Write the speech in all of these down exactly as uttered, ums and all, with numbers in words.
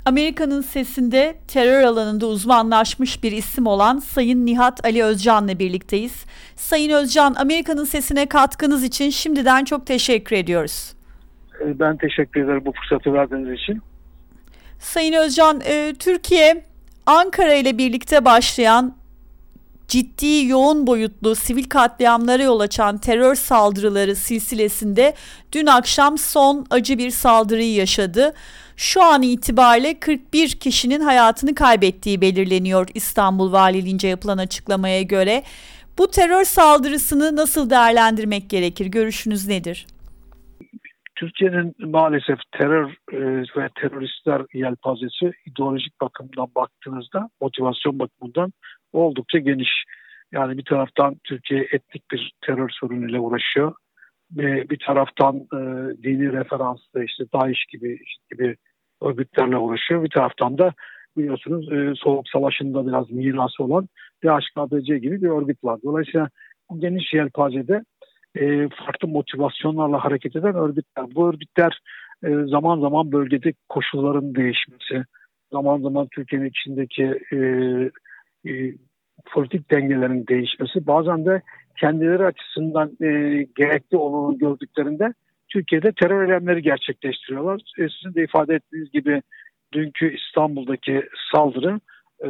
Amerika'nın sesinde terör alanında uzmanlaşmış bir isim olan Sayın Nihat Ali Özcan'la birlikteyiz. Sayın Özcan, Amerika'nın sesine katkınız için şimdiden çok teşekkür ediyoruz. Ben teşekkür ederim bu fırsatı verdiğiniz için. Sayın Özcan, e, Türkiye Ankara ile birlikte başlayan ciddi, yoğun boyutlu sivil katliamlara yol açan terör saldırıları silsilesinde dün akşam son acı bir saldırıyı yaşadı. Şu an itibariyle kırk bir kişinin hayatını kaybettiği belirleniyor İstanbul Valiliğince yapılan açıklamaya göre. Bu terör saldırısını nasıl değerlendirmek gerekir? Görüşünüz nedir? Türkiye'nin maalesef terör e, ve teröristler yelpazesi ideolojik bakımdan baktığınızda, motivasyon bakımından oldukça geniş. Yani bir taraftan Türkiye etnik bir terör sorunuyla uğraşıyor. Ve bir taraftan e, dini referanslı işte DAEŞ gibi gibi örgütlerle uğraşıyor. Bir taraftan da biliyorsunuz e, Soğuk Savaşı'nda biraz mirası olan D H K P C gibi bir örgüt var. Dolayısıyla bu geniş yelpazede e, farklı motivasyonlarla hareket eden örgütler. Bu örgütler e, zaman zaman bölgede koşulların değişmesi, zaman zaman Türkiye'nin içindeki e, e, politik dengelerin değişmesi, bazen de kendileri açısından e, gerekli olduğunu gördüklerinde Türkiye'de terör eylemleri gerçekleştiriyorlar. E, sizin de ifade ettiğiniz gibi dünkü İstanbul'daki saldırı e,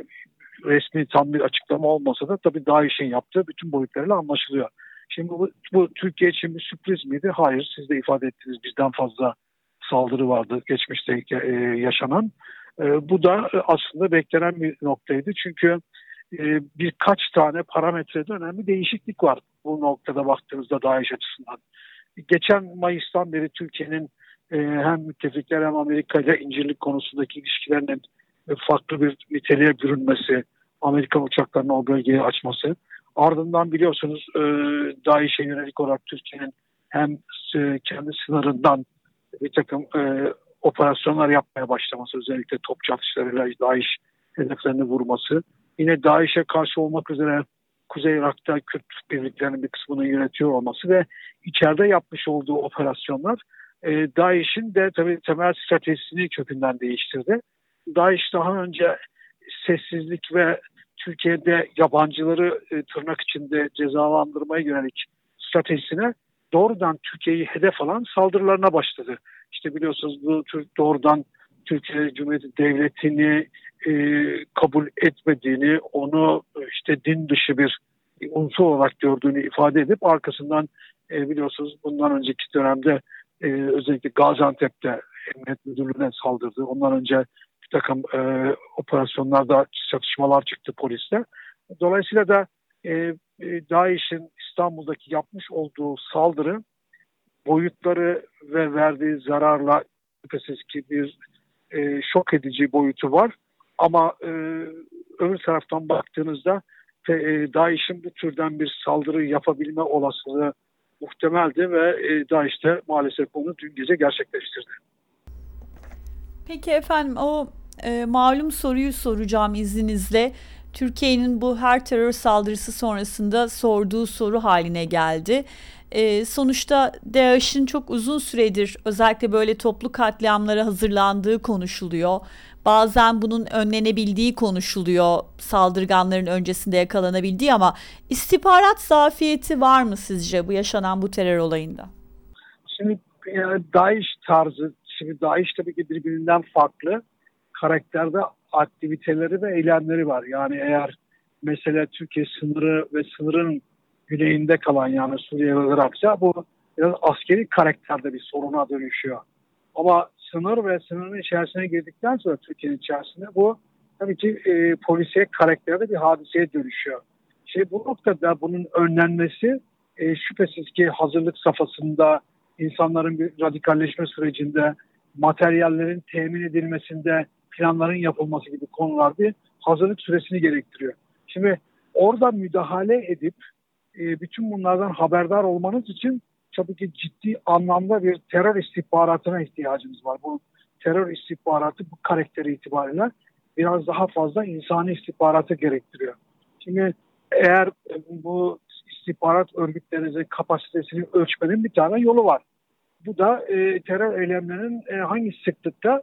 resmi tam bir açıklama olmasa da tabii DAEŞ'in yaptığı bütün boyutlarıyla anlaşılıyor. Şimdi bu, bu Türkiye için bir sürpriz miydi? Hayır, siz de ifade ettiniz, bizden fazla saldırı vardı geçmişte e, yaşanan. E, bu da aslında beklenen bir noktaydı. Çünkü e, birkaç tane parametrede önemli değişiklik var bu noktada baktığınızda DAEŞ açısından. Geçen Mayıs'tan beri Türkiye'nin e, hem müttefikler hem Amerika ile incirlik konusundaki ilişkilerinin e, farklı bir niteliğe bürünmesi, Amerikan uçaklarının o bölgeyi açması. Ardından biliyorsunuz e, DAEŞ'e yönelik olarak Türkiye'nin hem e, kendi sınırından bir takım e, operasyonlar yapmaya başlaması, özellikle topçu atışlarıyla DAEŞ hedeflerini vurması. Yine DAEŞ'e karşı olmak üzere Kuzey Irak'ta Kürt birliklerinin bir kısmını yönetiyor olması ve içeride yapmış olduğu operasyonlar e, DAEŞ'in de tabii temel stratejisini kökünden değiştirdi. DAEŞ daha önce sessizlik ve Türkiye'de yabancıları e, tırnak içinde cezalandırmaya yönelik stratejisine doğrudan Türkiye'yi hedef alan saldırılarına başladı. İşte biliyorsunuz bu tür doğrudan Türkiye Cumhuriyeti Devleti'ni e, kabul etmediğini, onu işte din dışı bir unsur olarak gördüğünü ifade edip arkasından e, biliyorsunuz bundan önceki dönemde e, özellikle Gaziantep'te Emniyet Müdürlüğü'ne saldırdı. Ondan önce bir takım e, operasyonlarda çatışmalar çıktı polisle. Dolayısıyla da e, e, DAEŞ'in İstanbul'daki yapmış olduğu saldırı boyutları ve verdiği zararla şüphesiz ki bir e, şok edici boyutu var. Ama e, öbür taraftan baktığınızda e, DAEŞ'in bu türden bir saldırı yapabilme olasılığı muhtemeldi ve e, DAEŞ de maalesef bunu dün gece gerçekleştirdi. Peki efendim, o e, malum soruyu soracağım izninizle. Türkiye'nin bu her terör saldırısı sonrasında sorduğu soru haline geldi. E, sonuçta DAEŞ'in çok uzun süredir özellikle böyle toplu katliamlara hazırlandığı konuşuluyor. Bazen bunun önlenebildiği konuşuluyor, saldırganların öncesinde yakalanabildiği, ama istihbarat zafiyeti var mı sizce bu yaşanan bu terör olayında? Şimdi yani DAEŞ tarzı, şimdi DAEŞ tabii ki birbirinden farklı karakterde aktiviteleri ve eylemleri var. Yani eğer mesela Türkiye sınırı ve sınırın güneyinde kalan yani Suriye ve Irak'sa bu biraz askeri karakterde bir soruna dönüşüyor. Ama sınır ve sınırın içerisine girdikten sonra Türkiye'nin içerisinde bu tabii ki e, polisiye karakterde bir hadiseye dönüşüyor. Şey, bu noktada bunun önlenmesi e, şüphesiz ki hazırlık safhasında, insanların bir radikalleşme sürecinde, materyallerin temin edilmesinde, planların yapılması gibi konular bir hazırlık süresini gerektiriyor. Şimdi orada müdahale edip e, bütün bunlardan haberdar olmanız için tabii ki ciddi anlamda bir terör istihbaratına ihtiyacımız var. Bu terör istihbaratı bu karakteri itibariyle biraz daha fazla insani istihbaratı gerektiriyor. Şimdi eğer bu istihbarat örgütlerinizin kapasitesini ölçmenin bir tane yolu var. Bu da e, terör eylemlerinin e, hangi sıklıkta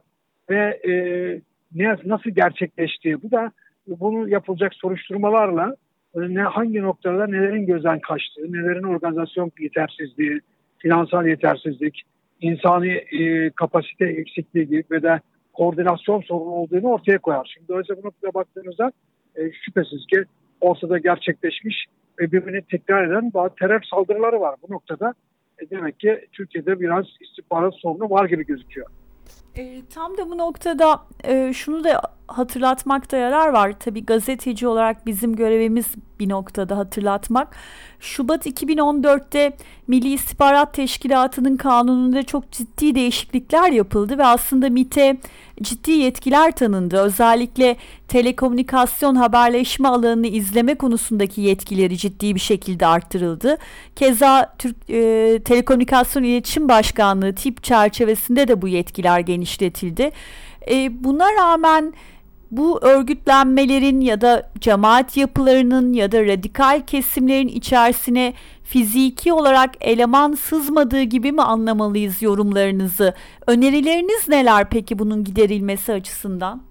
ve e, ne, nasıl gerçekleştiği, bu da bunu yapılacak soruşturmalarla ne, hangi noktada nelerin gözden kaçtığı, nelerin organizasyon yetersizliği, finansal yetersizlik, insani e, kapasite eksikliği gibi ve de koordinasyon sorunu olduğunu ortaya koyar. Şimdi dolayısıyla bu noktaya baktığınızda e, şüphesiz ki ortada gerçekleşmiş ve birbirini tekrar eden bazı terör saldırıları var. Bu noktada e, demek ki Türkiye'de biraz istihbarat sorunu var gibi gözüküyor. E, tam da bu noktada e, şunu da hatırlatmakta yarar var. Tabii gazeteci olarak bizim görevimiz bir noktada hatırlatmak. Şubat iki bin on dörtte Milli İstihbarat Teşkilatı'nın kanununda çok ciddi değişiklikler yapıldı ve aslında MİT'e ciddi yetkiler tanındı. Özellikle telekomünikasyon haberleşme alanını izleme konusundaki yetkileri ciddi bir şekilde arttırıldı. Keza Türk e, Telekomünikasyon İletişim Başkanlığı tip çerçevesinde de bu yetkiler genişletildi. E, buna rağmen bu örgütlenmelerin ya da cemaat yapılarının ya da radikal kesimlerin içerisine fiziki olarak eleman sızmadığı gibi mi anlamalıyız yorumlarınızı? Önerileriniz neler peki bunun giderilmesi açısından?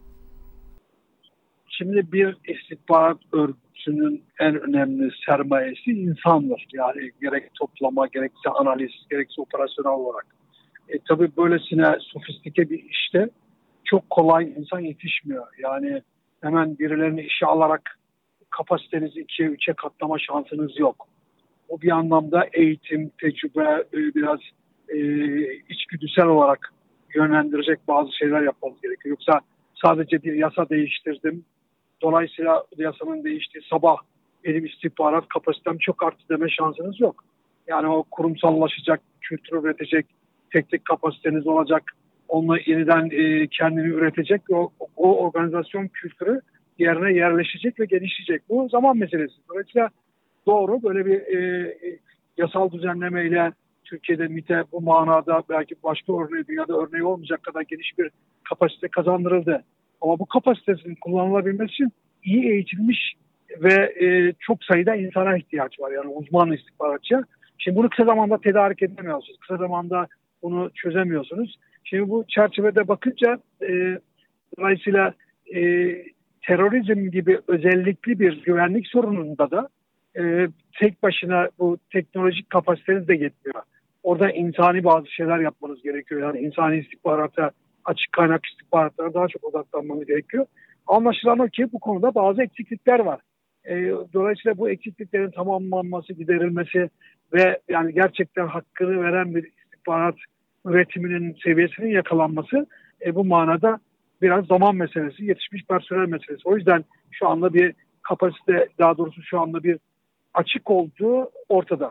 Şimdi bir istihbarat örgütünün en önemli sermayesi insandır. Yani gerek toplama, gerekse analiz, gerekse operasyonel olarak. E, tabii böylesine sofistike bir işte çok kolay insan yetişmiyor. Yani hemen birilerini işe alarak kapasitenizi ikiye üçe katlama şansınız yok. Bu bir anlamda eğitim, tecrübe, biraz e, içgüdüsel olarak yönlendirecek bazı şeyler yapmamız gerekiyor. Yoksa sadece bir yasa değiştirdim, dolayısıyla yasanın değiştiği sabah benim istihbarat kapasitem çok arttı deme şansınız yok. Yani o kurumsallaşacak, kültür üretecek, teknik kapasiteniz olacak, onunla yeniden e, kendini üretecek, o, o organizasyon kültürü yerine yerleşecek ve gelişecek. Bu zaman meselesi. Dolayısıyla doğru böyle bir e, yasal düzenlemeyle Türkiye'de MİT'e bu manada belki başka örneği, dünyada örneği olmayacak kadar geniş bir kapasite kazandırıldı. Ama bu kapasitesinin kullanılabilmesi için iyi eğitilmiş ve e, çok sayıda insana ihtiyaç var. Yani uzman istihbaratçı. Şimdi bunu kısa zamanda tedarik edemiyorsunuz. Kısa zamanda bunu çözemiyorsunuz. Şimdi bu çerçevede bakınca e, dolayısıyla e, terörizm gibi özellikli bir güvenlik sorununda da e, tek başına bu teknolojik kapasiteniz de yetmiyor. Orada insani bazı şeyler yapmanız gerekiyor. Yani insani istihbarata, açık kaynak istihbaratlara daha çok odaklanmanız gerekiyor. Anlaşılan o ki bu konuda bazı eksiklikler var. E, dolayısıyla bu eksikliklerin tamamlanması, giderilmesi ve yani gerçekten hakkını veren bir istihbarat üretiminin seviyesinin yakalanması e, bu manada biraz zaman meselesi, yetişmiş personel meselesi. O yüzden şu anda bir kapasite, daha doğrusu şu anda bir açık olduğu ortada.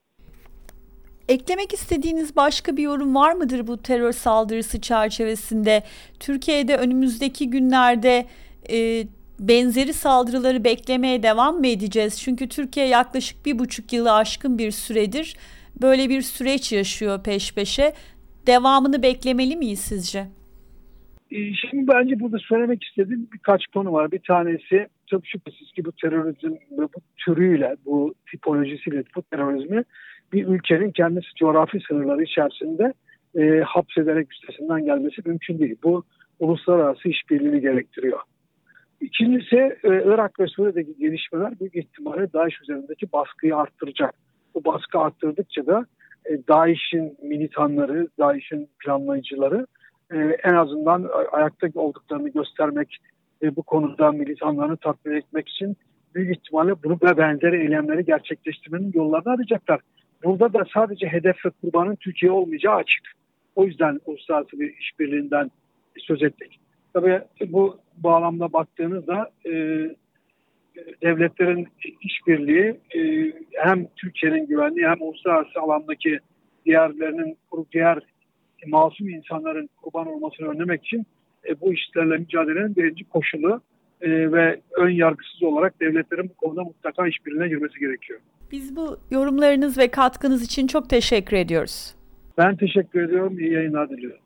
Eklemek istediğiniz başka bir yorum var mıdır bu terör saldırısı çerçevesinde? Türkiye'de önümüzdeki günlerde e, benzeri saldırıları beklemeye devam mı edeceğiz? Çünkü Türkiye yaklaşık bir buçuk yılı aşkın bir süredir böyle bir süreç yaşıyor peş peşe. Devamını beklemeli miyiz sizce? Şimdi bence burada söylemek istediğim birkaç konu var. Bir tanesi çok şüphesiz ki bu terörizm ve bu türüyle, bu tipolojisiyle bu terörizmi bir ülkenin kendisi coğrafi sınırları içerisinde e, hapsederek üstesinden gelmesi mümkün değil. Bu uluslararası işbirliğini gerektiriyor. İkincisi e, Irak ve Suriye'deki gelişmeler büyük ihtimalle DAEŞ üzerindeki baskıyı arttıracak. Bu baskı arttırdıkça da e, DAEŞ'in militanları, DAEŞ'in planlayıcıları e, en azından ayakta olduklarını göstermek, e, bu konuda militanlarını tatmin etmek için büyük ihtimalle bunu ve benzeri eylemleri gerçekleştirmenin yollarını arayacaklar. Burada da sadece hedef ve kurbanın Türkiye olmayacağı açık. O yüzden uluslararası bir işbirliğinden söz ettik. Tabii bu bağlamda baktığınızda e, devletlerin işbirliği e, hem Türkiye'nin güvenliği hem uluslararası alandaki diğerlerinin, diğer masum insanların kurban olmasını önlemek için e, bu işlerle mücadelenin birinci koşulu e, ve ön yargısız olarak devletlerin bu konuda mutlaka işbirliğine girmesi gerekiyor. Biz bu yorumlarınız ve katkınız için çok teşekkür ediyoruz. Ben teşekkür ediyorum. İyi yayınlar diliyorum.